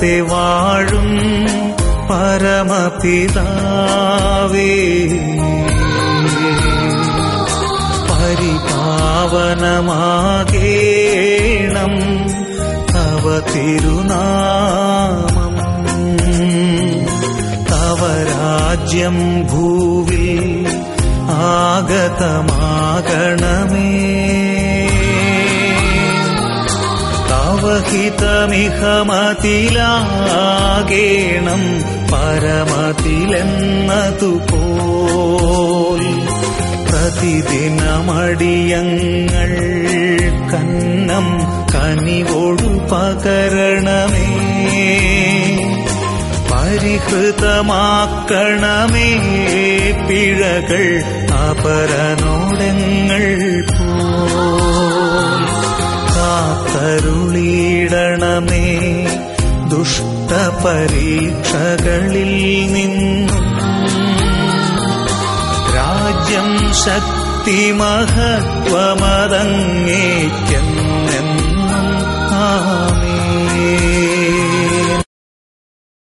സ്വർഗത്തെ വാഴും പരമപിതാവേ, പരിപാവനമാകേണം തവ തിരുനാമം. തവ രാജ്യം ഭൂവിൽ ആഗതമാകണമേ. തവ ഹിതമിഹമതിലാകേണം പരമതിലെന്നതുപോൽ. പ്രതിദിനമടിയങ്ങൾ കന്നം കനിവൊടു പകരണമേ. പരിഹൃതമാക്കണമേ പിഴകൾ അപരനോടങ്ങൾ പോൽ. കാത്തരുളിയിടണമേ ദുഷ്ടപരീക്ഷകളിൽ നിന്നും. രാജ്യം ശക്തി മഹത്വമതങ്ങേക്കെന്നും